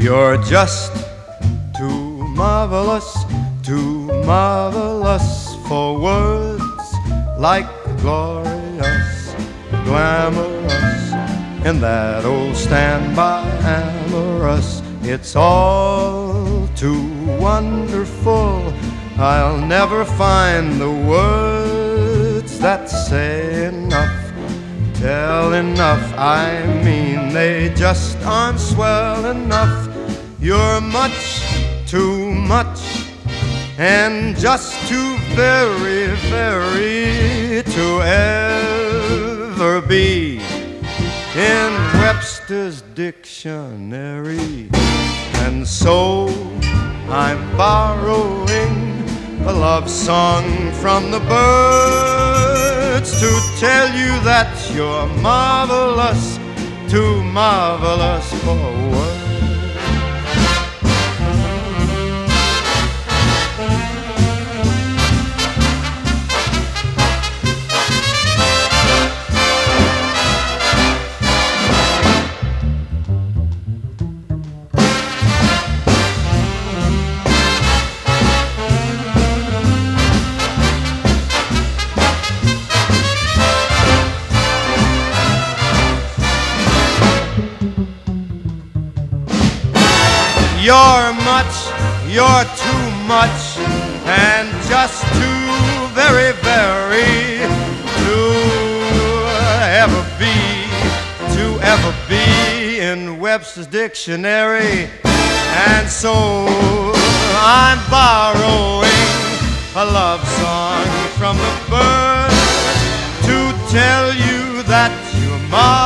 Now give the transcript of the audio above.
You're just too marvelous for words like glorious, glamorous, in that old standby amorous. It's all too wonderful. I'll never find the words that say enough, tell enough. I mean, they just aren't swell enough. You're much too much, and just too very, very to ever be in Webster's dictionary. And so I'm borrowing a love song from the birds to tell you that you're marvelous, too marvelous for words. You're much, you're too much, and just too very, very to ever be in Webster's dictionary. And so I'm borrowing a love song from the birds to tell you that you're mine.